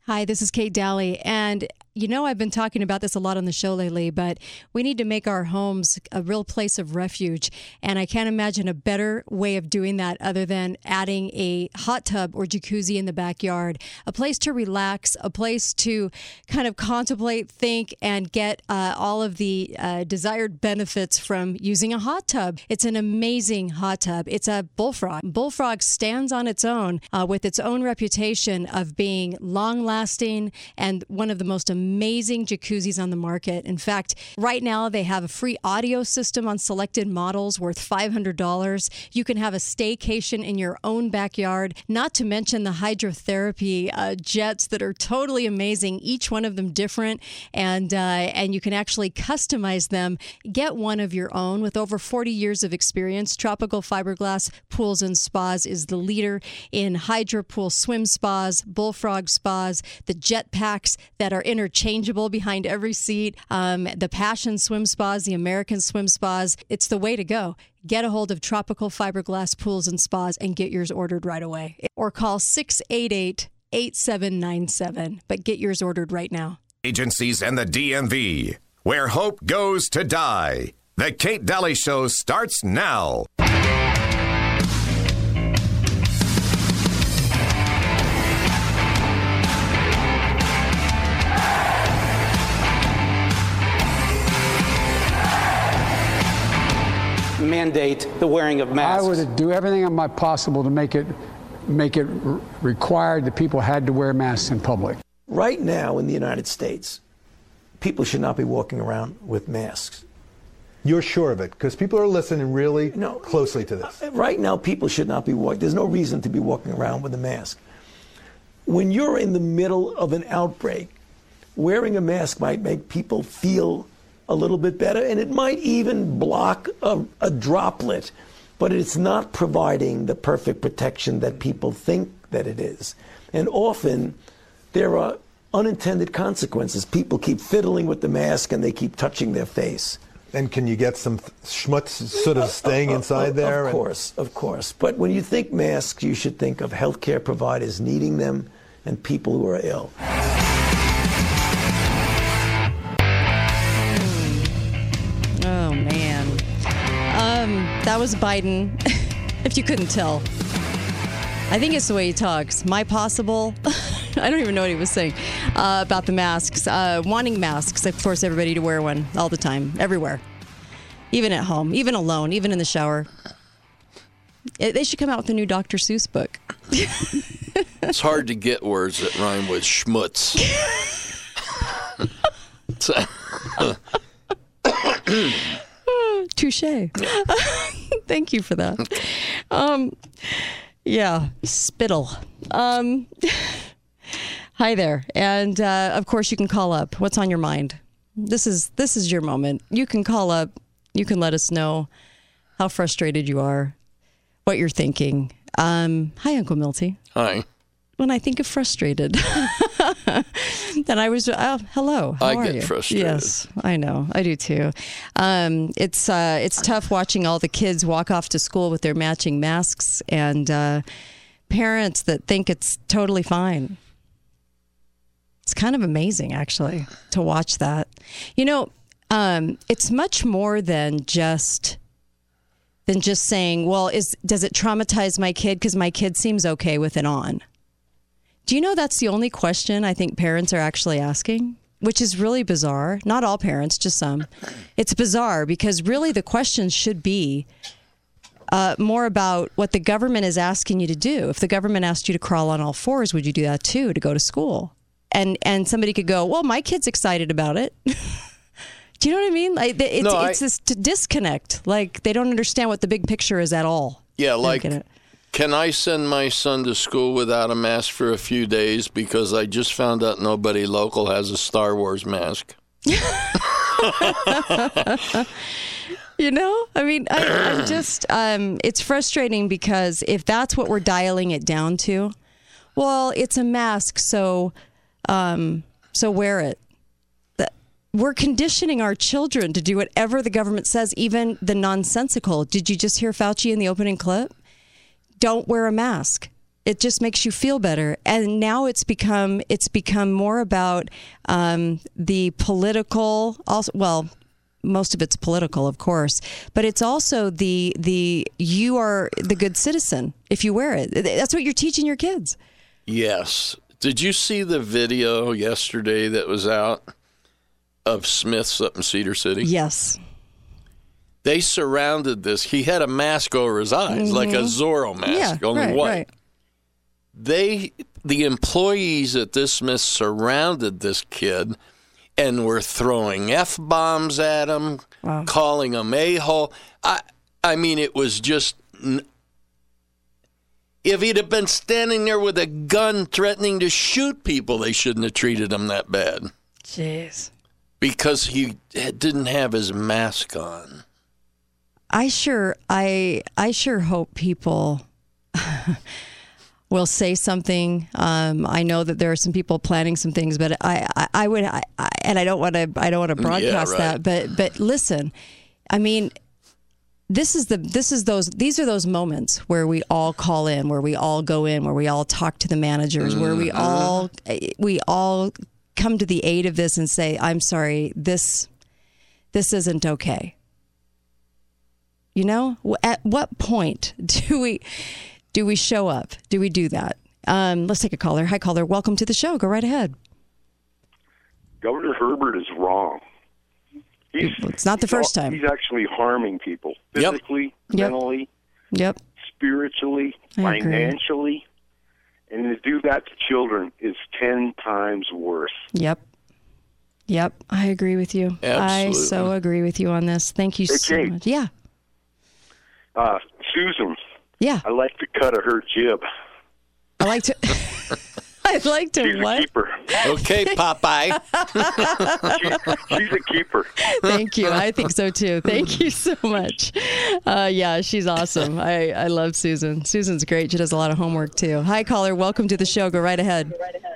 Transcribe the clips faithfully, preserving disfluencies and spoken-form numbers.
Hi, this is Kate Daly, and you know I've been talking about this a lot on the show lately, but we need to make our homes a real place of refuge, and I can't imagine a better way of doing that other than adding a hot tub or jacuzzi in the backyard, a place to relax, a place to kind of contemplate, think, and get uh, all of the uh, desired benefits from using a hot tub. It's an amazing hot tub. It's a Bullfrog. Bullfrog stands on its own uh, with its own reputation of being long-lasting and one of the most amazing amazing jacuzzis on the market. In fact, right now they have a free audio system on selected models worth five hundred dollars. You can have a staycation in your own backyard, not to mention the hydrotherapy uh, jets that are totally amazing, each one of them different, and uh, and you can actually customize them. Get one of your own. With over forty years of experience, Tropical Fiberglass Pools and Spas is the leader in hydro pool swim spas, Bullfrog spas, the jet packs that are interchangeable changeable behind every seat, um, the Passion Swim Spas, the American Swim Spas. It's the way to go. Get a hold of Tropical Fiberglass Pools and Spas and get yours ordered right away. Or call six eight eight, eight seven nine seven. But get yours ordered right now. Agencies and the D M V, where hope goes to die. The Kate Daly Show starts now. Mandate the wearing of masks. I would do everything on my possible to make it make it r- required that people had to wear masks in public. Right now in the United States, people should not be walking around with masks. You're sure of it? Because people are listening really no, closely to this. Right now, people should not be walking. There's no reason to be walking around with a mask. When you're in the middle of an outbreak, wearing a mask might make people feel a little bit better, and it might even block a, a droplet, but it's not providing the perfect protection that people think that it is. And often there are unintended consequences. People keep fiddling with the mask and they keep touching their face. And can you get some schmutz sort of staying inside there? Of course, of course. But when you think masks, you should think of healthcare providers needing them and people who are ill. Oh, man. Um, that was Biden, if you couldn't tell. I think it's the way he talks. My possible... I don't even know what he was saying uh, about the masks. Uh, wanting masks, of course, everybody to wear one all the time, everywhere. Even at home, even alone, even in the shower. It, they should come out with a new Doctor Seuss book. It's hard to get words that rhyme with schmutz. Touche. Thank you for that. Um, yeah, spittle. Um, hi there, and uh, of course you can call up. What's on your mind? This is this is your moment. You can call up. You can let us know how frustrated you are, what you're thinking. Um, hi, Uncle Milty. Hi. When I think of frustrated, then I was, oh, hello, how I are get you? frustrated. Yes, I know. I do too. Um, it's uh, it's tough watching all the kids walk off to school with their matching masks and uh, parents that think it's totally fine. It's kind of amazing, actually, to watch that. You know, um, it's much more than just... than just saying, well, is does it traumatize my kid because my kid seems okay with it on? Do you know that's the only question I think parents are actually asking? Which is really bizarre. Not all parents, just some. It's bizarre because really the question should be uh, more about what the government is asking you to do. If the government asked you to crawl on all fours, would you do that too, to go to school? And and somebody could go, well, my kid's excited about it. Do you know what I mean? Like it's no, it's I, this disconnect. Like they don't understand what the big picture is at all. Yeah, like, can I send my son to school without a mask for a few days because I just found out nobody local has a Star Wars mask? You know, I mean, I, I'm just, um, it's frustrating because if that's what we're dialing it down to, well, it's a mask, so, um, so wear it. We're conditioning our children to do whatever the government says, even the nonsensical. Did you just hear Fauci in the opening clip? Don't wear a mask. It just makes you feel better. And now it's become it's become more about um, the political. Also, well, most of it's political, of course, but it's also the the you are the good citizen if you wear it. That's what you're teaching your kids. Yes. Did you see the video yesterday that was out of Smith's up in Cedar City? Yes. They surrounded this. He had a mask over his eyes, mm-hmm. like a Zorro mask, yeah, only right, white. Right. They, the employees at this Smith surrounded this kid and were throwing F-bombs at him, wow. calling him a-hole. I, I mean, it was just... If he'd have been standing there with a gun threatening to shoot people, they shouldn't have treated him that bad. Jeez. Because he didn't have his mask on. I sure, I, I sure hope people will say something. Um, I know that there are some people planning some things, but I, I, I would, I, I, and I don't want to, I don't want to broadcast yeah, that. right. But, but listen, I mean, this is the, this is those, these are those moments where we all call in, where we all go in, where we all talk to the managers, mm-hmm. where we all, we all come to the aid of this and say, I'm sorry, this, this isn't okay. You know, at what point do we do we show up? Do we do that? Um, let's take a caller. Hi, caller. Welcome to the show. Go right ahead. Governor Herbert is wrong. He's, it's not the first time. He's actually harming people physically, yep. mentally, yep. spiritually, I financially. Agree. And to do that to children is ten times worse. Yep. Yep. I agree with you. Absolutely. I so agree with you on this. Thank you hey, so Kate. much. Yeah. Uh, Susan. Yeah. I like the cut of her jib. I like to. I'd like to. She's what? a keeper. Okay, Popeye. she's, she's a keeper. Thank you. I think so too. Thank you so much. Uh, yeah, she's awesome. I, I love Susan. Susan's great. She does a lot of homework too. Hi, caller. Welcome to the show. Go right ahead.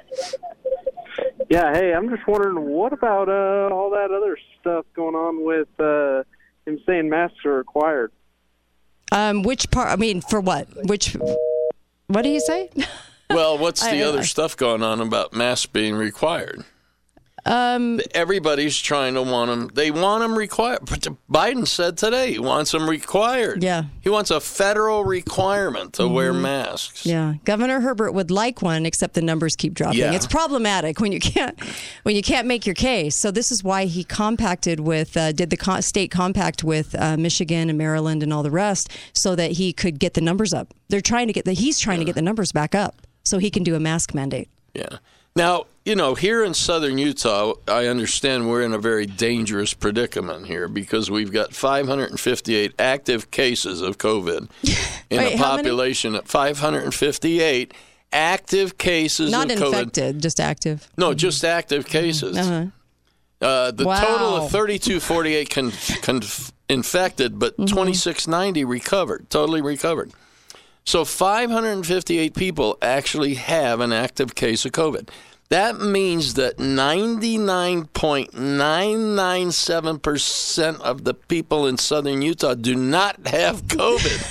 Yeah. Hey, I'm just wondering, what about uh, all that other stuff going on with uh, him saying masks are required? Um, which part? I mean, for what? Which? What do you say? Well, what's the I, other I, stuff going on about masks being required? Um, Everybody's trying to want them. They want them required. But Biden said today he wants them required. Yeah. He wants a federal requirement to mm-hmm. wear masks. Yeah. Governor Herbert would like one, except the numbers keep dropping. Yeah. It's problematic when you can't when you can't make your case. So this is why he compacted with uh, did the co- state compact with uh, Michigan and Maryland and all the rest, so that he could get the numbers up. They're trying to get the he's trying yeah. to get the numbers back up so he can do a mask mandate. Yeah. Now, you know, here in southern Utah, I understand we're in a very dangerous predicament here because we've got five hundred fifty-eight active cases of COVID in Wait, a population of five hundred fifty-eight active cases Not of COVID. Not infected, just active. No, just active cases. Uh-huh. Uh, the wow. total of thirty-two forty-eight con- con- infected, but mm-hmm. twenty-six ninety recovered, totally recovered. So five hundred fifty-eight people actually have an active case of COVID. That means that ninety-nine point nine nine seven percent of the people in southern Utah do not have COVID.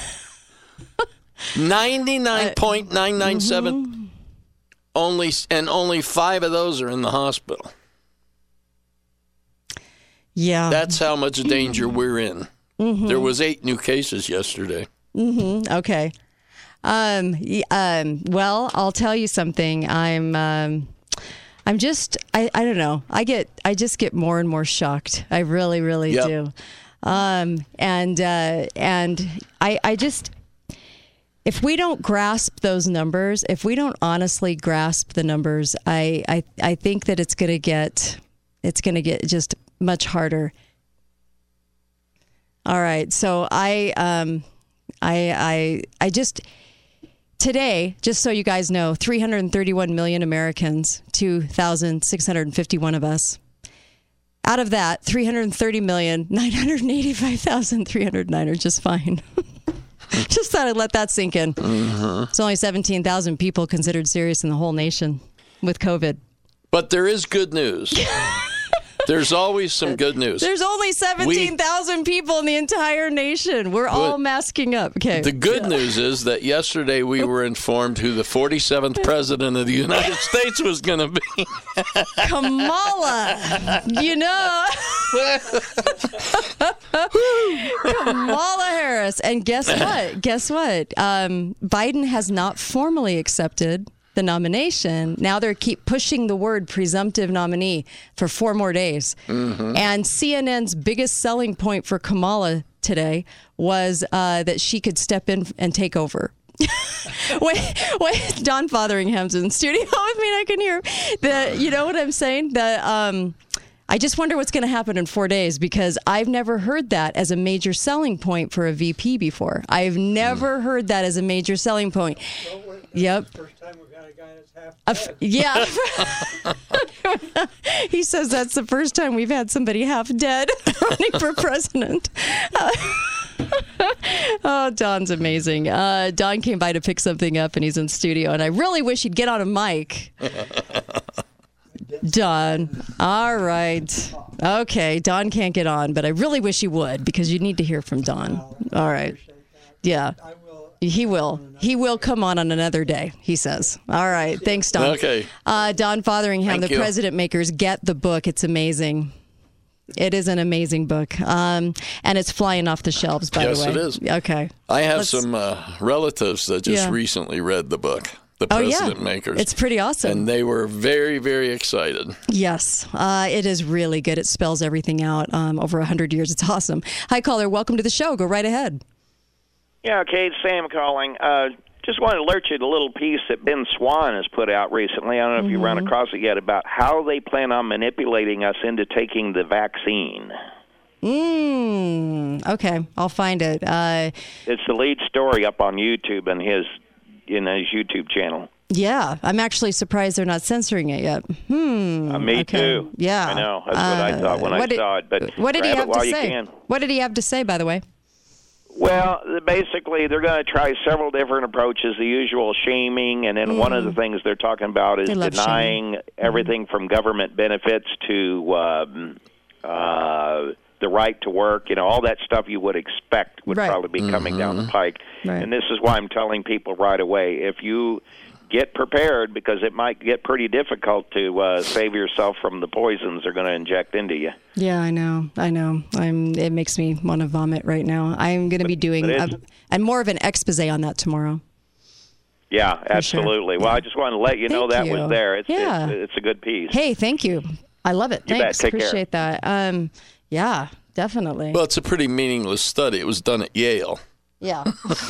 ninety-nine point nine nine seven mm-hmm. only, and only five of those are in the hospital. Yeah. That's how much danger we're in. Mm-hmm. There was eight new cases yesterday. Mm-hmm. Okay. Um, um, well, I'll tell you something. I'm, um, I'm just, I, I don't know. I get, I just get more and more shocked. I really, really yep. do. Um, and, uh, and I, I just, if we don't grasp those numbers, if we don't honestly grasp the numbers, I, I, I think that it's going to get, it's going to get just much harder. All right. So I, um, I, I, I just, today, just so you guys know, three hundred thirty-one million Americans, two thousand six hundred fifty-one of us. Out of that, three hundred thirty million, nine hundred eighty-five thousand three hundred nine are just fine. Just thought I'd let that sink in. Mm-hmm. It's only seventeen thousand people considered serious in the whole nation with COVID. But there is good news. There's always some good news. There's only seventeen thousand people in the entire nation. We're all masking up. Okay. The good news is that yesterday we were informed who the forty-seventh president of the United States was going to be. Kamala. You know. Kamala Harris. And guess what? Guess what? Um, Biden has not formally accepted the nomination. Now they keep pushing the word presumptive nominee for four more days. Mm-hmm. And C N N's biggest selling point for Kamala today was uh, that she could step in and take over. wait, wait, Don Fotheringham's in the studio with me and I can hear him. The, you know what I'm saying? The, um, I just wonder what's going to happen in four days because I've never heard that as a major selling point for a V P before. I've never mm. heard that as a major selling point. Yep. First time we've got a guy that's half dead. Uh, yeah. He says that's the first time we've had somebody half dead running for president. Uh, oh, Don's amazing. Uh, Don came by to pick something up, and he's in studio, and I really wish he'd get on a mic. Don. All right. Okay. Don can't get on, but I really wish he would because you need to hear from Don. All right. Yeah. He will. He will come on on another day, he says. All right. Thanks, Don. Okay. Uh, Don Fotheringham, Thank the you. President Makers. Get the book. It's amazing. It is an amazing book. Um, and it's flying off the shelves, by yes, the way. Yes, it is. Okay. I have Let's, some uh, relatives that just yeah. recently read the book, The oh, President yeah. Makers. It's pretty awesome. And they were very, very excited. Yes. Uh, it is really good. It spells everything out um, over one hundred years. It's awesome. Hi, caller. Welcome to the show. Go right ahead. Yeah, Kate, Sam calling. Uh, just wanted to alert you to a little piece that Ben Swan has put out recently. I don't know if mm-hmm. you run across it yet about how they plan on manipulating us into taking the vaccine. Mm, okay, I'll find it. Uh, it's the lead story up on YouTube and his in his YouTube channel. Yeah, I'm actually surprised they're not censoring it yet. Hmm. Uh, me okay. too. Yeah, I know. That's uh, what I thought when I did, saw it. But what did he have to say? Can. What did he have to say, by the way? Well, basically, they're going to try several different approaches, the usual shaming, and then mm. one of the things they're talking about is denying shaming. everything mm. from government benefits to um, uh, the right to work. You know, all that stuff you would expect would right. probably be mm-hmm. coming down the pike. Right. And this is why I'm telling people right away, if you get prepared, because it might get pretty difficult to uh, save yourself from the poisons they're going to inject into you. Yeah, I know. I know. I'm. It makes me want to vomit right now. I'm going to be doing a, and more of an expose on that tomorrow. Yeah, For absolutely. Sure. Well, yeah. I just wanted to let you know thank that you. was there. It's, yeah. it's, it's a good piece. Hey, thank you. I love it. You Thanks. bet. Take Appreciate care. that. Um, yeah, definitely. Well, it's a pretty meaningless study. It was done at Yale. Yeah.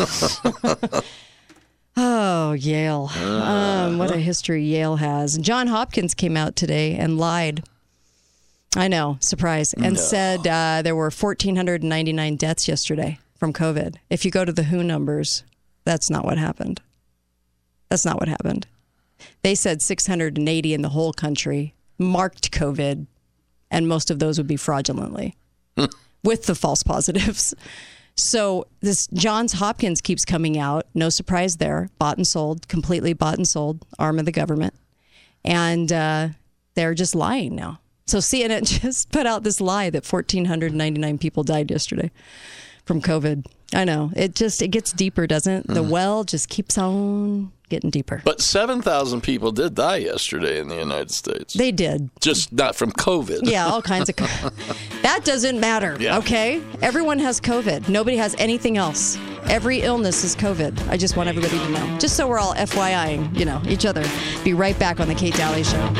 Oh, Yale. Um, what a history Yale has. John Hopkins came out today and lied. I know, surprise. And no. said uh, there were one thousand four hundred ninety-nine deaths yesterday from COVID. If you go to the W H O numbers, that's not what happened. That's not what happened. They said six hundred eighty in the whole country marked COVID, and most of those would be fraudulently with the false positives. So this Johns Hopkins keeps coming out. No surprise there. Bought and sold, completely bought and sold, arm of the government. And uh, they're just lying now. So C N N just put out this lie that one thousand four hundred ninety-nine people died yesterday from COVID. I know. It just, it gets deeper, doesn't it? The Mm. well just keeps on getting deeper. But seven thousand people did die yesterday in the United States. They did. Just not from COVID. Yeah, all kinds of COVID. That doesn't matter, Yeah. okay? Everyone has COVID. Nobody has anything else. Every illness is COVID. I just want everybody to know. Just so we're all FYIing, you know, each other. Be right back on The Kate Daly Show.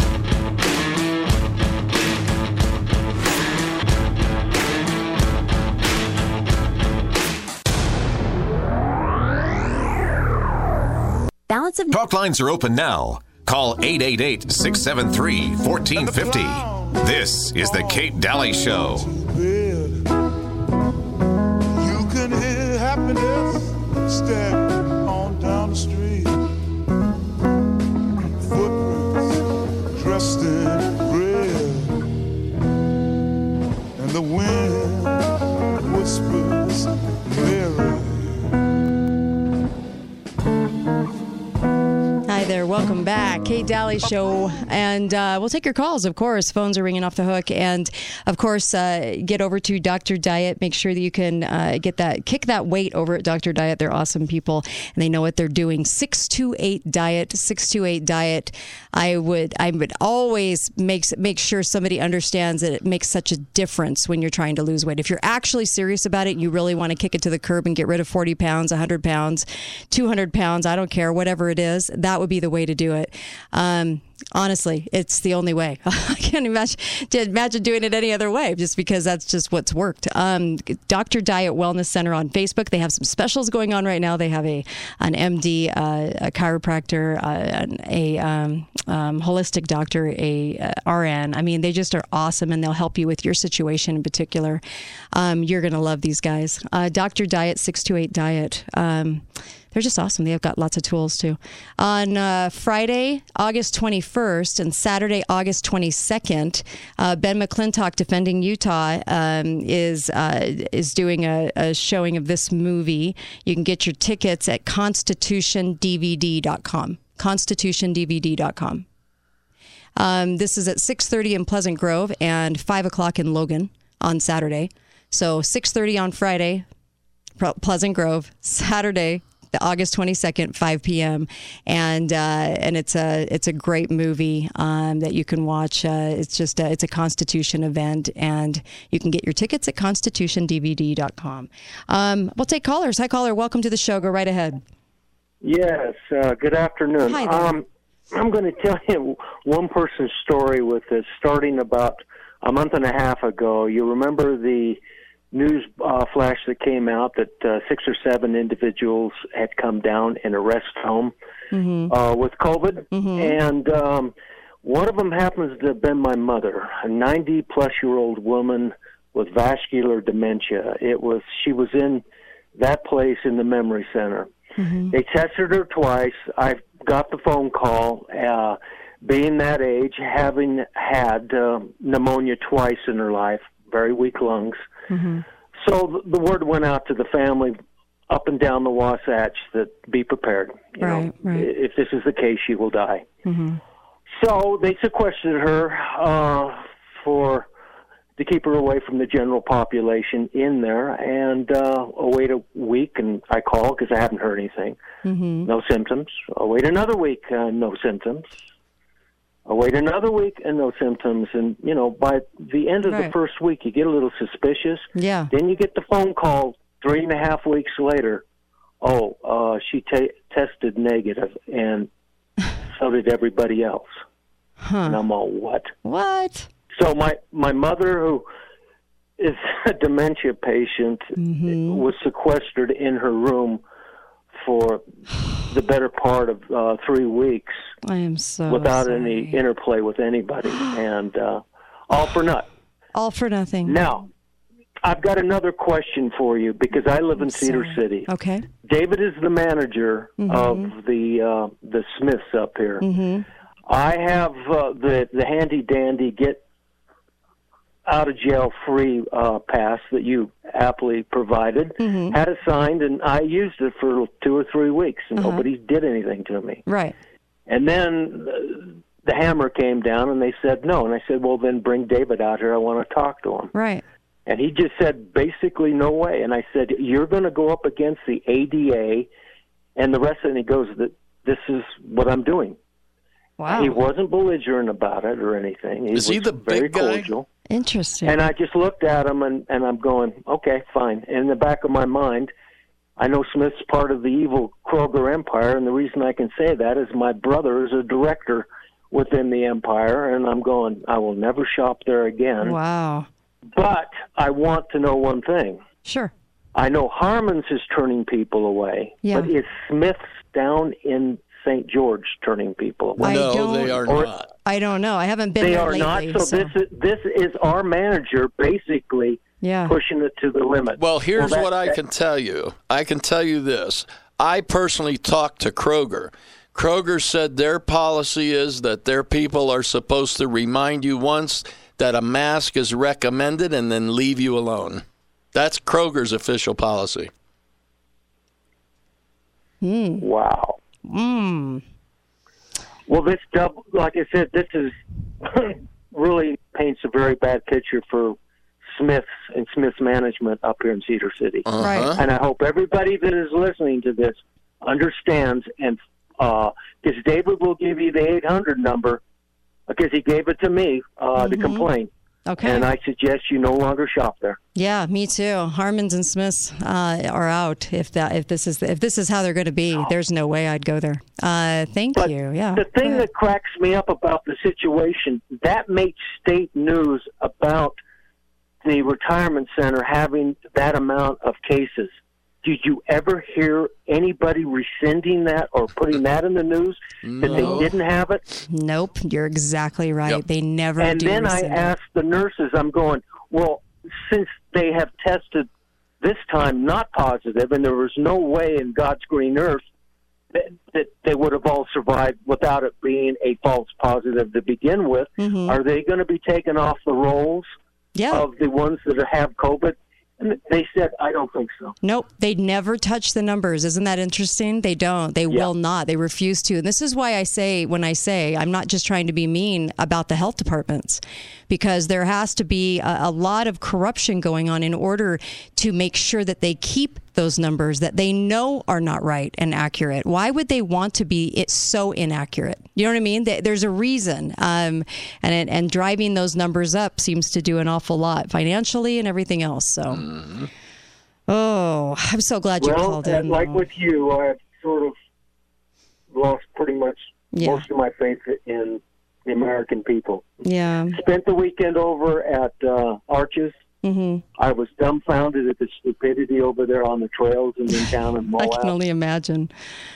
Balance of Talk lines are open now. Call eight eight eight, six seven three, one four five zero. This is The Kate Daly Show. You can hear happiness stepping on down the street. Footprints dressed in red. And the wind whispers Mary. Hi there. Welcome back. Kate Daly Show. And uh, we'll take your calls, of course. Phones are ringing off the hook. And, of course, uh, get over to Doctor Diet. Make sure that you can uh, get that, kick that weight over at Doctor Diet. They're awesome people, and they know what they're doing. six two eight Diet, six two eight Diet. I would I would always make, make sure somebody understands that it makes such a difference when you're trying to lose weight. If you're actually serious about it, you really want to kick it to the curb and get rid of forty pounds, one hundred pounds, two hundred pounds, I don't care, whatever it is, that would be the way to do it. Um, honestly, it's the only way. I can't imagine, imagine doing it any other way, just because that's just what's worked. Um, Doctor Diet Wellness Center on Facebook. They have some specials going on right now. They have a an M D, uh, a chiropractor, uh, a um, um, holistic doctor, a uh, R N. I mean, they just are awesome, and they'll help you with your situation in particular. Um, you're going to love these guys. Uh, Doctor Diet, six two eight Diet. Um, They're just awesome. They've got lots of tools, too. On uh, Friday, August twenty-first, and Saturday, August twenty-second, uh, Ben McClintock, Defending Utah, um, is uh, is doing a, a showing of this movie. You can get your tickets at constitution d v d dot com. constitution d v d dot com. Um, this is at six thirty in Pleasant Grove and five o'clock in Logan on Saturday. So six thirty on Friday, Pleasant Grove. Saturday, the August twenty-second, five p.m. and uh, and it's a it's a great movie um, that you can watch. Uh, it's just a, it's a Constitution event, and you can get your tickets at constitution d v d dot com. Um, we'll take callers. Hi, caller. Welcome to the show. Go right ahead. Yes. Uh, good afternoon. Hi there. Um, I'm going to tell you one person's story with this, starting about a month and a half ago. You remember the news uh, flash that came out that uh, six or seven individuals had come down in a rest home mm-hmm. uh, with COVID. Mm-hmm. And um, one of them happens to have been my mother, a ninety-plus-year-old woman with vascular dementia. It was She was in that place in the memory center. Mm-hmm. They tested her twice. I got the phone call. Uh, being that age, having had uh, pneumonia twice in her life, very weak lungs. Mm-hmm. So the word went out to the family up and down the Wasatch that be prepared. You right, know, right. If this is the case, she will die. Mm-hmm. So they sequestered her uh, for to keep her away from the general population in there, and uh, I'll wait a week, and I call because I haven't heard anything. Mm-hmm. No symptoms. I'll wait another week, uh, no symptoms. I'll wait another week and no symptoms. And, you know, by the end of right. the first week, you get a little suspicious. Yeah. Then you get the phone call three and a half weeks later. Oh, uh, she t- tested negative, and so did everybody else. Huh. And I'm all, what? What? So my, my mother, who is a dementia patient, mm-hmm. was sequestered in her room for the better part of uh, three weeks. I am so without sorry. any interplay with anybody, and uh, all for naught. All for nothing. Now, I've got another question for you because I live in I'm Cedar sorry. City. Okay. David is the manager mm-hmm. of the uh, the Smiths up here. Mm-hmm. I have uh, the the handy dandy get out of jail free uh, pass that you aptly provided. Mm-hmm. Had it signed, and I used it for two or three weeks, and uh-huh. nobody did anything to me. Right. And then the, the hammer came down, and they said no. And I said, well, then bring David out here. I want to talk to him. Right. And he just said, basically, no way. And I said, you're going to go up against the A D A and the rest of it. And he goes, this is what I'm doing. Wow. He wasn't belligerent about it or anything. He is he was the very big guy? cordial. Interesting. And I just looked at him, and, and I'm going, okay, fine. And in the back of my mind, I know Smith's part of the evil Kroger empire, and the reason I can say that is my brother is a director within the empire, and I'm going, I will never shop there again. Wow. But I want to know one thing. Sure. I know Harmon's is turning people away, yeah. but is Smith's down in Saint George turning people away? No, they are or, not. I don't know. I haven't been they there are lately. not. So, so this is this is our manager basically yeah. pushing it to the limit. Well, here's well, that, what I that, can tell you. I can tell you this. I personally talked to Kroger. Kroger said their policy is that their people are supposed to remind you once that a mask is recommended and then leave you alone. That's Kroger's official policy. Mm. Wow. Mm. Well, this double, like I said, this is really paints a very bad picture for Smith's and Smith's management up here in Cedar City. Uh-huh. Right. And I hope everybody that is listening to this understands, and because uh, David will give you the eight hundred number, because he gave it to me uh, Mm-hmm. to complain. Okay. And I suggest you no longer shop there. Yeah, me too. Harmons and Smiths uh, are out. If that, if this is, if this is how they're going to be, there's no way I'd go there. Uh, thank But you. Yeah. The thing that cracks me up about the situation, that makes state news about the retirement center having that amount of cases. Did you ever hear anybody rescinding that or putting that in the news No. that they didn't have it? Nope, you're exactly right. Yep. They never And do. then I rescind it. asked the nurses, I'm going, well, since they have tested this time not positive, and there was no way in God's green earth that, that they would have all survived without it being a false positive to begin with, Mhm. are they going to be taken off the rolls Yeah. of the ones that have COVID? And they said, I don't think so. Nope, they never touch the numbers. Isn't that interesting? They don't. They will not. They refuse to. And this is why I say, when I say, I'm not just trying to be mean about the health departments, because there has to be a, a lot of corruption going on in order to make sure that they keep those numbers that they know are not right and accurate. Why would they want to be it so inaccurate? You know what I mean? There's a reason. Um, and, and driving those numbers up seems to do an awful lot financially and everything else. So, mm-hmm. oh, I'm so glad you well, called in. Like with you, I've sort of lost pretty much Yeah. most of my faith in the American people. Yeah. Spent the weekend over at uh, Arches. Mm-hmm. I was dumbfounded at the stupidity over there on the trails and in town and I Moab. can only imagine.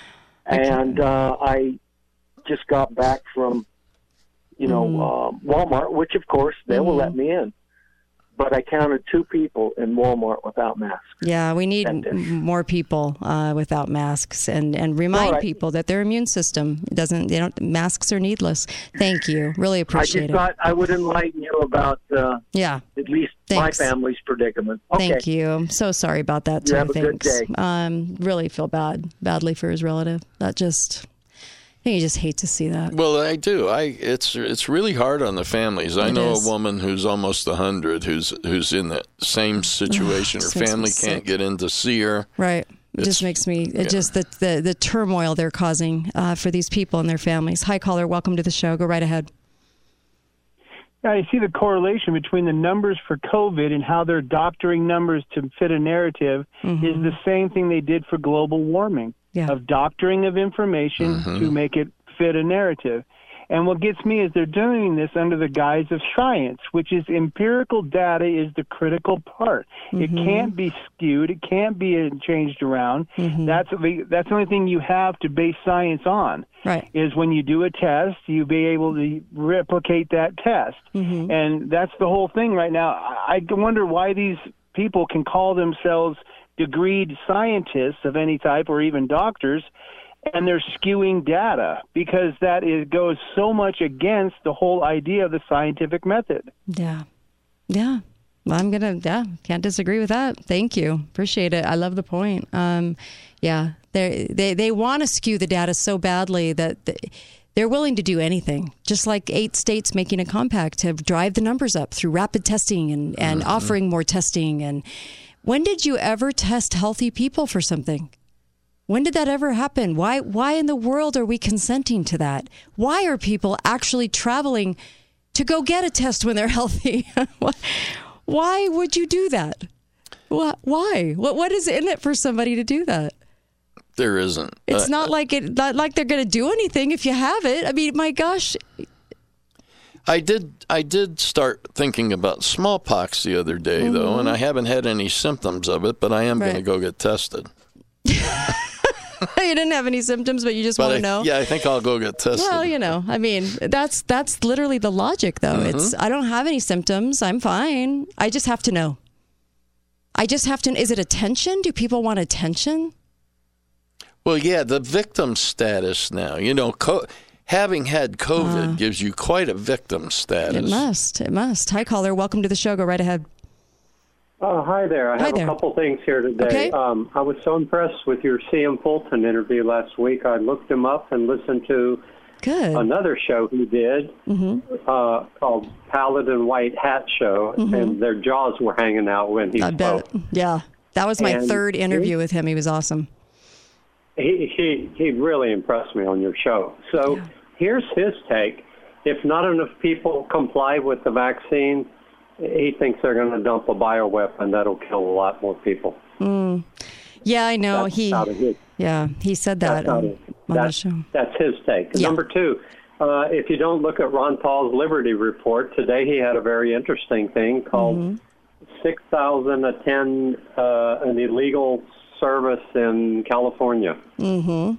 And uh, I just got back from, you know, Mm-hmm. uh, Walmart, which of course they will let me in. But I counted two people in Walmart without masks. Yeah, we need m- more people uh, without masks, and, and remind All right. people that their immune system doesn't. They don't. Masks are needless. Thank you. Really I appreciate just it. thought I would enlighten you about uh, Yeah. at least Thanks. my family's predicament. Okay. Thank you. I'm so sorry about that You too. have a good Thanks. day. Um, really feel bad, badly for his relative. That just, you just hate to see that. Well, I do. I it's it's really hard on the families. I It know is. a woman who's almost a hundred who's who's in that same situation. Her Just makes me family sick. can't get in to see her. Right. It It's- just makes me, it yeah. just the, the, the turmoil they're causing uh, for these people and their families. Hi, caller. Welcome to the show. Go right ahead. Yeah, I see the correlation between the numbers for COVID and how they're doctoring numbers to fit a narrative Mm-hmm. is the same thing they did for global warming, Yeah. of doctoring of information Mhm. to make it fit a narrative. And what gets me is they're doing this under the guise of science, which is empirical data is the critical part. It Mhm. can't be skewed. It can't be uh, changed around. Mhm. That's the, that's the only thing you have to base science on. Right. Is when you do a test, you be able to replicate that test. Mhm. And that's the whole thing right now. I I wonder why these people can call themselves degreed scientists of any type or even doctors, and they're skewing data because that is, goes so much against the whole idea of the scientific method. Yeah. Yeah. Well, I'm going to, yeah, can't disagree with that. Thank you. Appreciate it. I love the point. Um, yeah. They they they want to skew the data so badly that th- they're willing to do anything, just like eight states making a compact to drive the numbers up through rapid testing and, and Mm-hmm. offering more testing. And when did you ever test healthy people for something? When did that ever happen? Why why in the world are we consenting to that? Why are people actually traveling to go get a test when they're healthy? Why would you do that? Why? Why? What what is in it for somebody to do that? There isn't. It's Uh, not like it not like they're going to do anything if you have it. I mean, my gosh. I did. I did start thinking about smallpox the other day, though, and I haven't had any symptoms of it. But I am going to Right. go get tested. You didn't have any symptoms, but you just But want I, to know. yeah, I think I'll go get tested. Well, you know, I mean, that's that's literally the logic, though. Mm-hmm. It's I don't have any symptoms. I'm fine. I just have to know. I just have to. Is it attention? Do people want attention? Well, yeah, the victim status now. You know, co- having had COVID Uh, gives you quite a victim status. It must. It must. Hi, caller. Welcome to the show. Go right ahead. Uh, hi there. I Hi have there. a couple things here today. Okay. Um, I was so impressed with your C M Fulton interview last week. I looked him up and listened to Good. another show he did Mm-hmm. uh, called Paladin White Hat Show, Mhm. and their jaws were hanging out when he I spoke. bet. Yeah. That was my And third interview with him. He was awesome. He, he, he really impressed me on your show. So here's his take. If not enough people comply with the vaccine, he thinks they're going to dump a bioweapon that'll kill a lot more people. Mm. Yeah, I know. That's he. out of his- Yeah, he said that That's out on, of- on the That's, show. that's his take. Yeah. Number two, uh, if you don't look at Ron Paul's Liberty Report, today he had a very interesting thing called Mm-hmm. six thousand attend uh, an illegal service in California. Mm-hmm.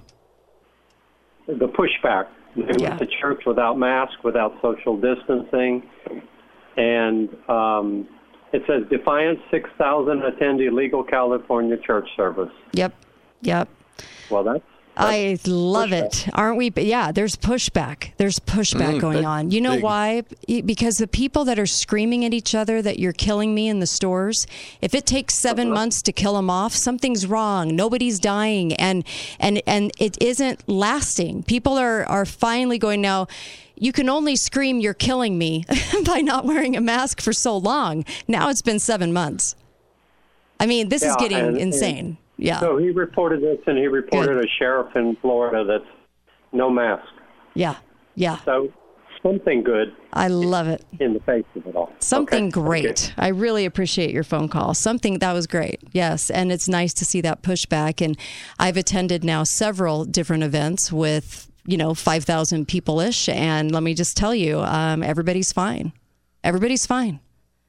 The pushback. They Yeah. went to church without mask, without social distancing. And um, it says, Defiance six thousand attend illegal California church service. Yep. Yep. Well, that's I love it. Aren't we? Yeah, there's pushback. There's pushback Mm, going big- on. You know big. why? E- Because the people that are screaming at each other that you're killing me in the stores, if it takes seven months to kill them off, something's wrong. Nobody's dying. And and and it isn't lasting. People are, are finally going, now, you can only scream you're killing me by not wearing a mask for so long. Now it's been seven months. I mean, this is Yeah, getting and- insane. and Yeah. So he reported this, and he reported a sheriff in Florida that's no mask. Yeah. Yeah. So something good I love it. in the face of it all. Something Okay. great. I really appreciate your phone call. Something that was great. Yes. And it's nice to see that pushback. And I've attended now several different events with, you know, five thousand people ish. And let me just tell you, um, everybody's fine. Everybody's fine.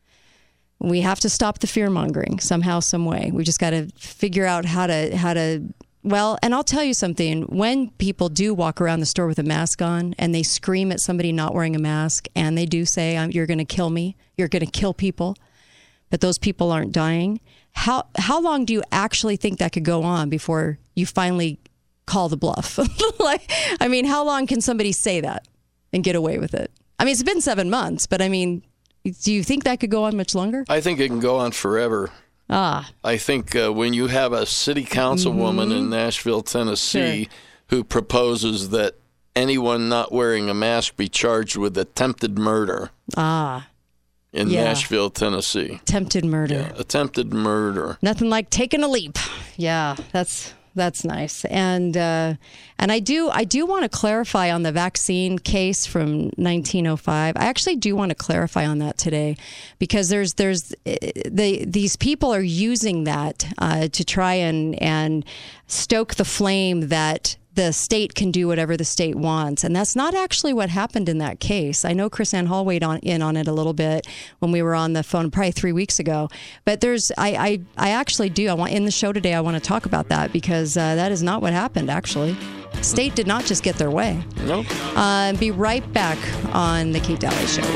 We have to stop the fear mongering somehow, some way. We just got to figure out how to, how to, well, and I'll tell you something. When people do walk around the store with a mask on and they scream at somebody not wearing a mask and they do say, I'm, you're going to kill me, you're going to kill people, but those people aren't dying. How, how long do you actually think that could go on before you finally call the bluff? Like, I mean, how long can somebody say that and get away with it? I mean, it's been seven months, but I mean, do you think that could go on much longer? I think it can go on forever. Ah. I think uh, when you have a city councilwoman Mm-hmm. in Nashville, Tennessee, Sure. who proposes that anyone not wearing a mask be charged with attempted murder Ah. in Yeah. Nashville, Tennessee. Attempted murder. Attempted murder. Nothing like taking a leap. Yeah, that's that's nice. And uh, and I do I do want to clarify on the vaccine case from nineteen oh five. I actually do want to clarify on that today, because there's there's the these people are using that uh, to try and and stoke the flame that the state can do whatever the state wants. And that's not actually what happened in that case. I know Chris Ann Hall weighed on, in on it a little bit when we were on the phone probably three weeks ago. But there's, I, I, I actually do. I want in the show today, I want to talk about that, because uh, that is not what happened, actually. State did not just get their way. Nope. Uh, be right back on the Kate Daly Show.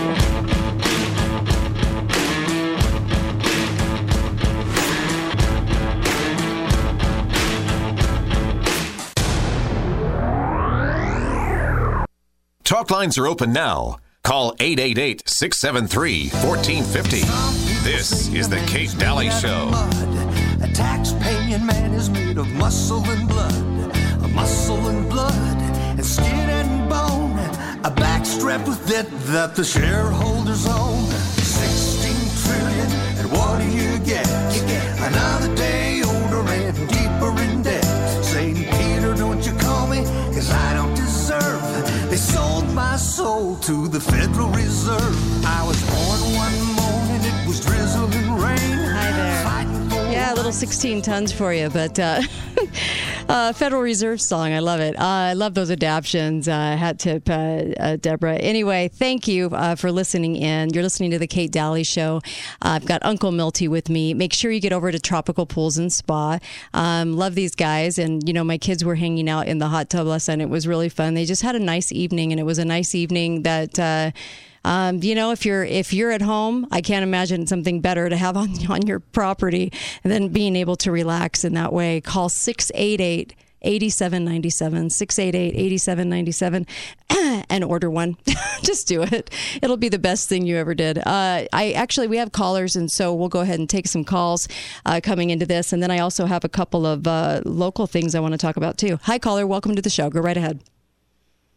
Talk lines are open now. Call eight eight eight, six seven three, one four five zero. This is the Kate Daly Show. A tax-paying man is made of muscle and blood, a muscle and blood, and skin and bone, a back strapped with debt that the shareholders own. Sixteen trillion, and what do you get? You get another day older and deeper in debt. Saint Peter, don't you call me, 'cause I don't deserve. They sold my soul to the Federal Reserve. I was born one morning, it was drizzling rain. Hi there. Yeah, a little sixteen tons for you, but uh, uh, Federal Reserve song. I love it. Uh, I love those adaptions. Uh, hat tip, uh, uh, Deborah. Anyway, thank you uh, for listening in. You're listening to the Kate Daly Show. Uh, I've got Uncle Milty with me. Make sure you get over to Tropical Pools and Spa. Um, love these guys. And, you know, my kids were hanging out in the hot tub last night. It was really fun. They just had a nice evening, and it was a nice evening that... Uh, Um, you know, if you're if you're at home, I can't imagine something better to have on on your property than being able to relax in that way. Call six eight eight, eight seven nine seven, six eight eight, eight seven nine seven, and order one. Just do it. It'll be the best thing you ever did. Uh, I actually, we have callers, and so we'll go ahead and take some calls uh, coming into this. And then I also have a couple of uh, local things I want to talk about, too. Hi, caller. Welcome to the show. Go right ahead.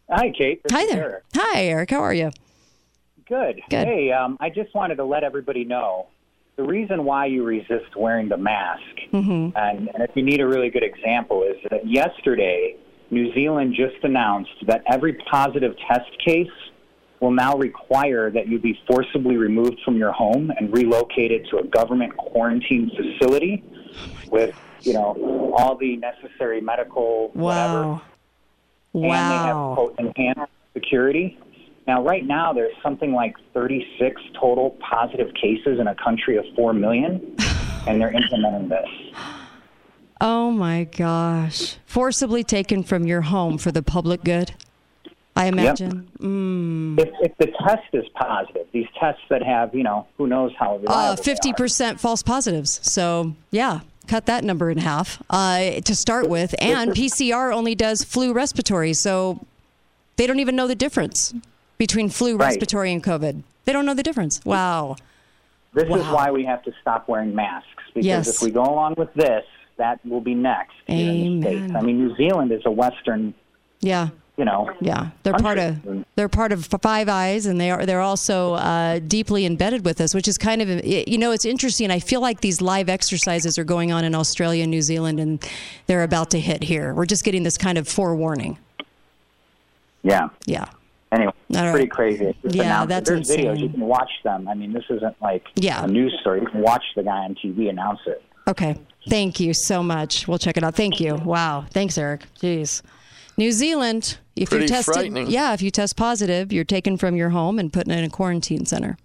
Hi, Kate. This Hi is there. Eric. Hi, Eric. How are you? Good. Good. Hey, um, I just wanted to let everybody know the reason why you resist wearing the mask, mm-hmm. and, and if you need a really good example, is that yesterday New Zealand just announced that every positive test case will now require that you be forcibly removed from your home and relocated to a government quarantine facility with, you know, all the necessary medical wow. whatever. And Wow. they have, quote, enhanced security. Now, right now, there's something like thirty-six total positive cases in a country of four million, and they're implementing this. Oh, my gosh. Forcibly taken from your home for the public good, I imagine. Yep. Mm. If, if the test is positive, these tests that have, you know, who knows how reliable Uh, fifty percent false positives. So, yeah, cut that number in half uh, to start with. And P C R only does flu respiratory, so they don't even know the difference between flu Right. respiratory and COVID. They don't know the difference. Wow. This wow. is why we have to stop wearing masks, because Yes. if we go along with this, that will be next here in the States. I mean, New Zealand is a Western, Yeah. you know. Yeah, they're part of they're part of Five Eyes, and they are they're also uh, deeply embedded with us, which is kind of, you know, it's interesting. I feel like these live exercises are going on in Australia and New Zealand, and they're about to hit here. We're just getting this kind of forewarning. Yeah. Yeah. Anyway, it's All right. pretty crazy. It's just Yeah, announced. that's There's videos. insane. You can watch them. I mean, this isn't like Yeah. a news story. You can watch the guy on T V announce it. Okay. Thank you so much. We'll check it out. Thank you. Wow. Thanks, Eric. Jeez. New Zealand, if Pretty you're tested, frightening. yeah, if you test positive, you're taken from your home and put in a quarantine center.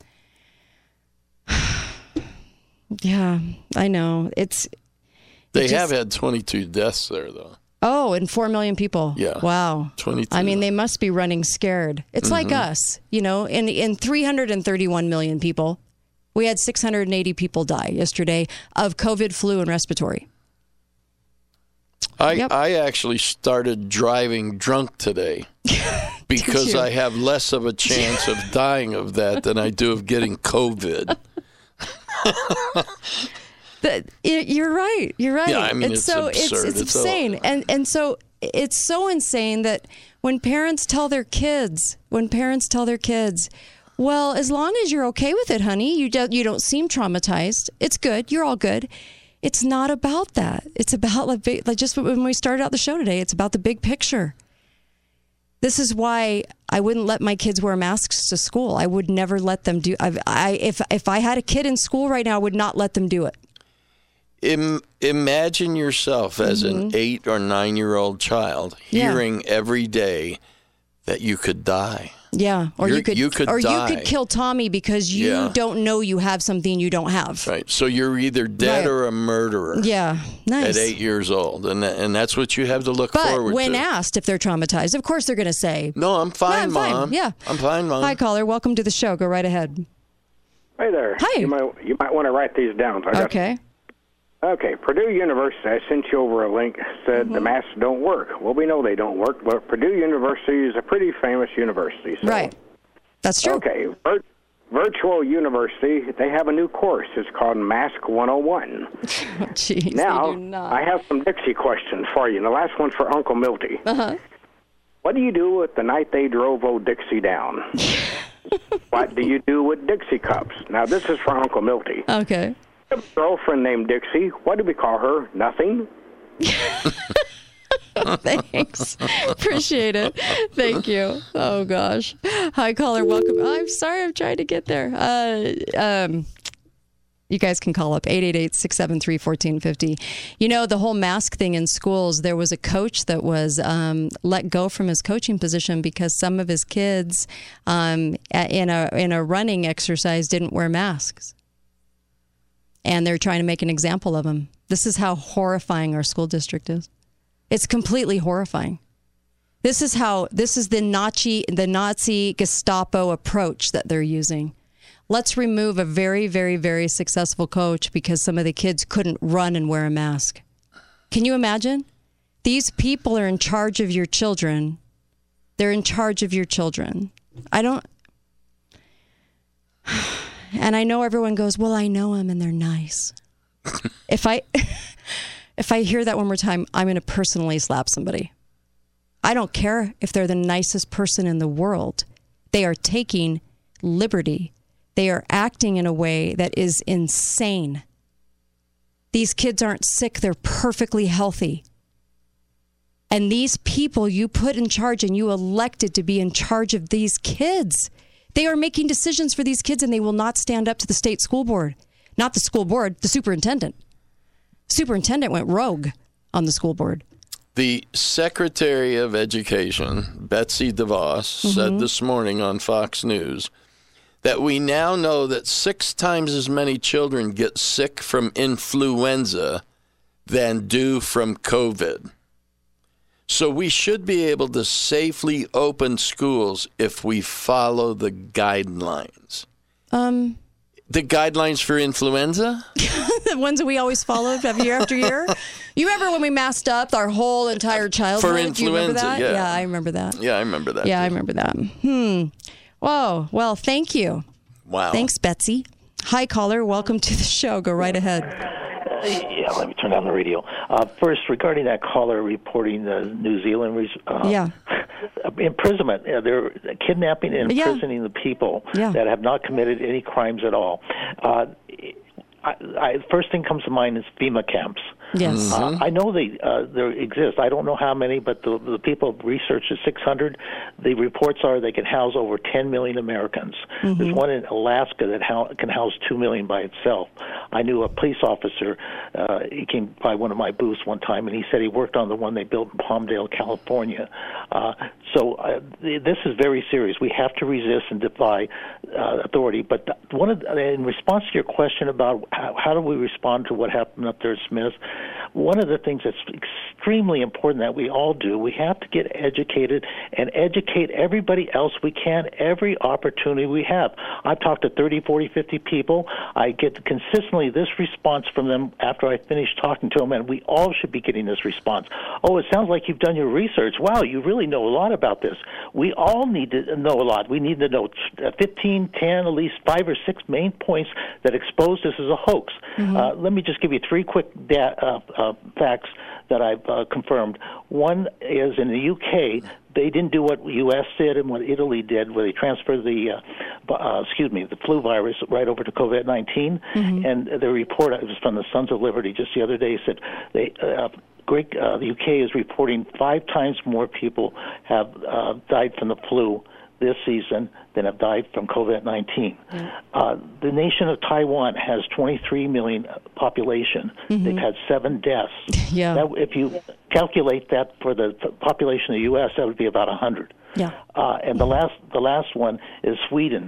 Yeah, I know. It's They it just- have had twenty-two deaths there, though. Oh, and four million people. Yeah. Wow. twenty-two. I mean, they must be running scared. It's like Mhm. us, you know, in, in three hundred thirty-one million people, we had six hundred eighty people die yesterday of COVID, flu, and respiratory. I, I actually started driving drunk today because you? I have less of a chance of dying of that than I do of getting COVID. That you're right. You're right. Yeah, I mean, it's so absurd. it's it's It's a- insane, and and so it's so insane that when parents tell their kids, when parents tell their kids, well, as long as you're okay with it, honey, you don't you don't seem traumatized. It's good. You're all good. It's not about that. It's about like, big- like just when we started out the show today. It's about the big picture. This is why I wouldn't let my kids wear masks to school. I would never let them do. I, I if if I had a kid in school right now, I would not let them do it. Im- imagine yourself as an eight or nine year old child Yeah. hearing every day that you could die. Yeah, or You're- you could, you could or die. you could kill Tommy because you Yeah. don't know you have something you don't have. Right. So you're either dead Right. or a murderer. Yeah, nice. At eight years old, and tha- and that's what you have to look But forward when to. asked if they're traumatized, of course they're going to say, no, I'm fine, "No, I'm fine." Mom. Yeah, I'm fine, Mom. Hi, caller. Welcome to the show. Go right ahead. Hey there. Hi. You might you might want to write these down. I got- Okay. Okay. Purdue University. I sent you over a link. Said Mm-hmm. the masks don't work. Well, we know they don't work, but Purdue University is a pretty famous university. So. Right. That's true. Okay. Vir- Virtual University. They have a new course. It's called Mask one oh one. Jeez, now, they do not. I have some Dixie questions for you. And the last one's for Uncle Milty. Uh-huh. What do you do with the night they drove old Dixie down? What do you do with Dixie cups? Now, this is for Uncle Milty. Okay. I have a girlfriend named Dixie. What do we call her? Nothing? Thanks. Appreciate it. Thank you. Oh, gosh. Hi, caller. Welcome. Oh, I'm sorry. I'm trying to get there. Uh, um, you guys can call up eight eight eight, six seven three, one four five zero. You know, the whole mask thing in schools, there was a coach that was um, let go from his coaching position because some of his kids um, in a in a running exercise didn't wear masks. And they're trying to make an example of him. This is how horrifying our school district is. It's completely horrifying. This is how this is the Nazi the Nazi Gestapo approach that they're using. Let's remove a very, very, very successful coach because some of the kids couldn't run and wear a mask. Can you imagine? These people are in charge of your children. They're in charge of your children. I don't. And I know everyone goes, well, I know them and they're nice. if I if I hear that one more time, I'm going to personally slap somebody. I don't care if they're the nicest person in the world. They are taking liberty. They are acting in a way that is insane. These kids aren't sick. They're perfectly healthy. And these people you put in charge and you elected to be in charge of these kids, they are making decisions for these kids, and they will not stand up to the state school board. Not the school board, the superintendent. Superintendent went rogue on the school board. The Secretary of Education, Betsy DeVos, mm-hmm. said this morning on Fox News that we now know that six times as many children get sick from influenza than do from COVID. So we should be able to safely open schools if we follow the guidelines. Um, the guidelines for influenza? The ones that we always followed year after year? You remember when we masked up our whole entire childhood? For influenza, Do you remember that? yeah. Yeah, I remember that. Yeah, I remember that. Yeah, too. I remember that. Hmm. Whoa. Well, thank you. Wow. Thanks, Betsy. Hi, caller. Welcome to the show. Go right ahead. Yeah, let me turn down the radio. Uh, first, regarding that caller reporting the New Zealand uh, yeah. imprisonment, uh, they're kidnapping and imprisoning yeah. the people yeah. that have not committed any crimes at all. Uh, I, I, first thing comes to mind is FEMA camps. Yes. Mm-hmm. Uh, I know they uh, there exist. I don't know how many, but the, the people researched is six hundred. The reports are they can house over ten million Americans. Mm-hmm. There's one in Alaska that ho- can house two million by itself. I knew a police officer. Uh, he came by one of my booths one time, and he said he worked on the one they built in Palmdale, California. Uh, so uh, th- this is very serious. We have to resist and defy uh, authority. But th- one of the, in response to your question about how, how do we respond to what happened up there at Smith, one of the things that's extremely important that we all do, we have to get educated and educate everybody else we can every opportunity we have. I've talked to thirty, forty, fifty people. I get consistently this response from them after I finish talking to them, and we all should be getting this response. Oh, it sounds like you've done your research. Wow, you really know a lot about this. We all need to know a lot. We need to know fifteen, ten, at least five or six main points that expose this as a hoax. Mm-hmm. Uh, let me just give you three quick da- uh, uh, facts that I've uh, confirmed. One is in the U K, they didn't do what U S did and what Italy did, where they transferred the, uh, uh, excuse me, the flu virus right over to COVID nineteen. Mm-hmm. And the report, it was from the Sons of Liberty just the other day, said they, uh, Great, uh, the U K is reporting five times more people have uh, died from the flu this season than have died from COVID nineteen. Mm-hmm. Uh, the nation of Taiwan has twenty-three million population. Mm-hmm. They've had seven deaths. Yeah. That, if you calculate that for the population of the U S, that would be about one hundred. Yeah. Uh, and the last, the last one is Sweden.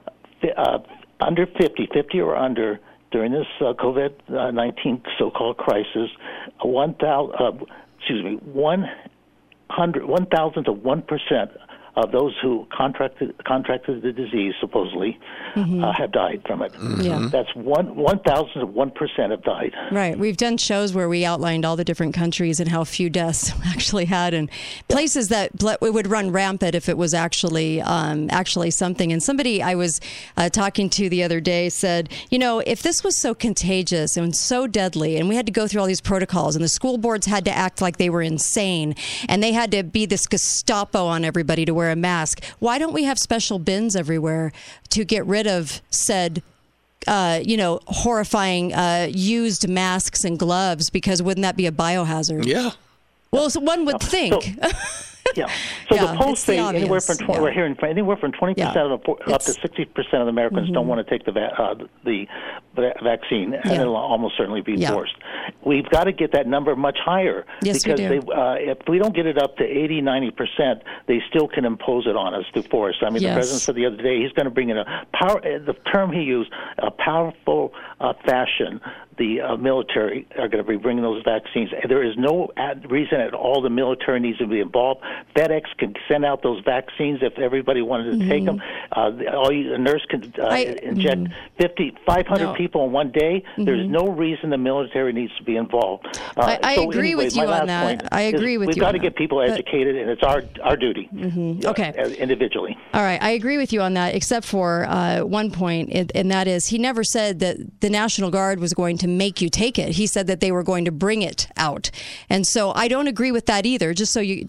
Uh, under fifty, fifty or under, during this uh, COVID nineteen so-called crisis, one thousand, uh, excuse me, one hundred, one thousand to one percent of those who contracted contracted the disease, supposedly, mm-hmm. uh, have died from it. Mm-hmm. Yeah. That's one one thousand to one percent have died. Right. We've done shows where we outlined all the different countries and how few deaths actually had, and places that it would run rampant if it was actually um, actually something. And somebody I was uh, talking to the other day said, you know, if this was so contagious and so deadly, and we had to go through all these protocols, and the school boards had to act like they were insane, and they had to be this Gestapo on everybody to wear a mask, why don't we have special bins everywhere to get rid of said uh, you know, horrifying uh, used masks and gloves? Because wouldn't that be a biohazard? Yeah. Well, so one would think. So, yeah. So yeah, the polls say anywhere from twenty, yeah. we're hearing anywhere from twenty yeah. percent of the, up it's, to sixty percent of Americans mm-hmm. don't want to take the va- uh, the, the vaccine, and yeah. it'll almost certainly be yeah. forced. We've got to get that number much higher yes, because we do. They, uh, if we don't get it up to eighty, ninety percent, they still can impose it on us through force. I mean, yes. the president said the other day he's going to bring in a power. The term he used, a powerful uh, fashion. The uh, military are going to be bringing those vaccines. There is no ad- reason at all the military needs to be involved. FedEx can send out those vaccines if everybody wanted to mm-hmm. take them. Uh, all you, a nurse can uh, I, inject mm-hmm. fifty, five hundred no. people in one day. Mm-hmm. There's no reason the military needs to be involved. Uh, I, I so agree anyway, with you on that. I agree with we've you. We've got to that. get people but, educated, and it's our our duty. Mm-hmm. Uh, okay. Individually. All right. I agree with you on that, except for uh, one point, and that is he never said that the National Guard was going to make you take it. He said that they were going to bring it out. And so I don't agree with that either, just so you just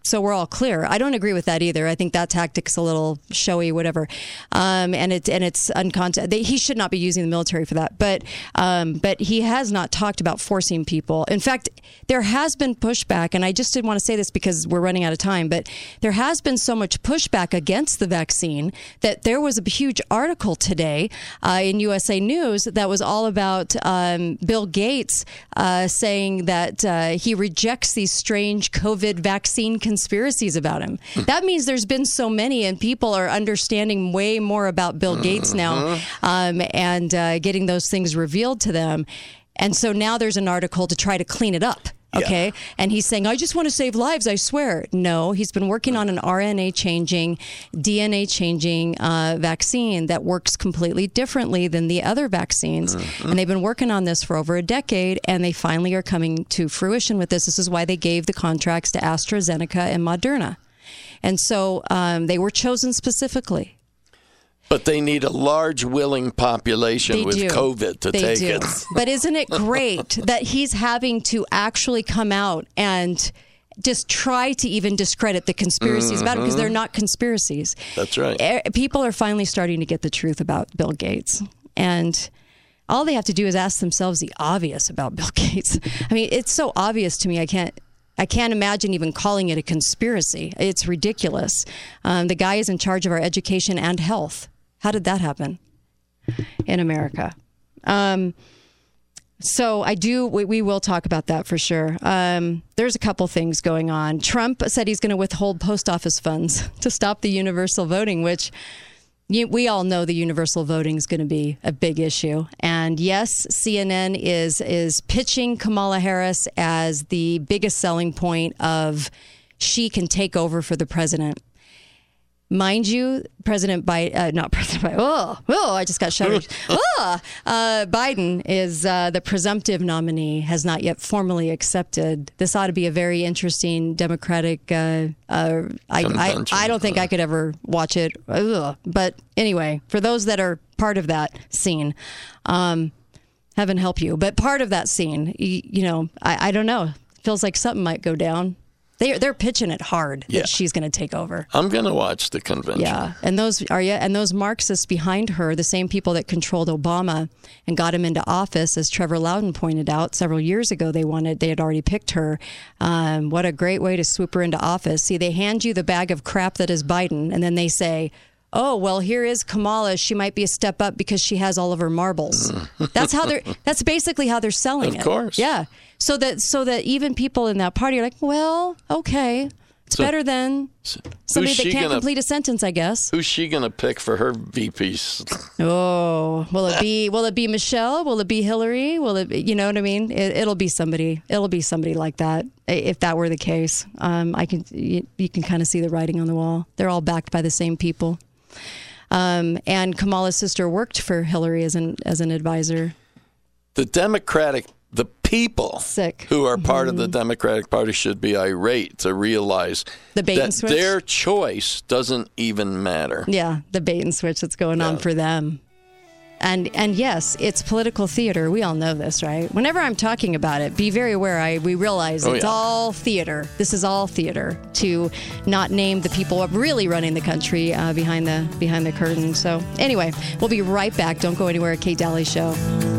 so we're all clear. I don't agree with that either. I think that tactic's a little showy, whatever. Um, and it's and it's uncon- they, he should not be using the military for that. But um, but he has not talked about forcing people. In fact, there has been pushback, and I just didn't want to say this because we're running out of time, but there has been so much pushback against the vaccine that there was a huge article today uh, in U S A News that was all about um, Bill Gates uh, saying that uh, he rejects these strange COVID vaccine conspiracies about him. That means there's been so many, and people are understanding way more about Bill Gates now, um, and uh, getting those things revealed to them. And so now there's an article to try to clean it up. Okay. Yeah. And he's saying, I just want to save lives, I swear. No, he's been working on an R N A changing, D N A changing uh, vaccine that works completely differently than the other vaccines. Mm-hmm. And they've been working on this for over a decade, and they finally are coming to fruition with this. This is why they gave the contracts to AstraZeneca and Moderna. And so um, they were chosen specifically. But they need a large, willing population they with do. COVID to they take do. it. But isn't it great that he's having to actually come out and just try to even discredit the conspiracies mm-hmm. about it, because they're not conspiracies. That's right. People are finally starting to get the truth about Bill Gates. And all they have to do is ask themselves the obvious about Bill Gates. I mean, it's so obvious to me, I can't I can't imagine even calling it a conspiracy. It's ridiculous. Um, the guy is in charge of our education and health. How did that happen in America? Um, so I do, we, we will talk about that for sure. Um, there's a couple things going on. Trump said he's going to withhold post office funds to stop the universal voting, which you, we all know the universal voting is going to be a big issue. And yes, C N N is is pitching Kamala Harris as the biggest selling point of she can take over for the president. Mind you, President Biden, uh, not President Biden, oh, oh, I just got shuddered. oh, uh, Biden is uh, the presumptive nominee, has not yet formally accepted. This ought to be a very interesting Democratic, uh, uh, I, I, I don't think I could ever watch it. Ugh. But anyway, for those that are part of that scene, um, heaven help you. But part of that scene, you, you know, I, I don't know, feels like something might go down. They they're pitching it hard yeah. that she's going to take over. I'm going to watch the convention. Yeah, and those are yeah, and those Marxists behind her, the same people that controlled Obama and got him into office, as Trevor Loudon pointed out several years ago. They wanted they had already picked her. Um, what a great way to swoop her into office. See, they hand you the bag of crap that is Biden, and then they say, oh, well, here is Kamala. She might be a step up because she has all of her marbles. That's how they're. That's basically how they're selling of it. Of course. Yeah. So that so that even people in that party are like, well, okay, it's so, better than somebody that can't gonna, complete a sentence, I guess. Who's she going to pick for her V Ps? Oh, will it be? Will it be Michelle? Will it be Hillary? Will it? Be, you know what I mean? It, it'll be somebody. It'll be somebody like that. If that were the case, um, I can. You, you can kind of see the writing on the wall. They're all backed by the same people. Um, and Kamala's sister worked for Hillary as an as an advisor. The Democratic, the people Sick. who are part mm-hmm. of the Democratic Party should be irate to realize the bait that and switch? Their choice doesn't even matter. Yeah, the bait and switch that's going yeah. on for them. And and yes, it's political theater. We all know this, right? Whenever I'm talking about it, be very aware. I we realize oh, it's yeah. all theater. This is all theater to not name the people really running the country uh, behind the behind the curtain. So anyway, we'll be right back. Don't go anywhere. Kate Daly Show.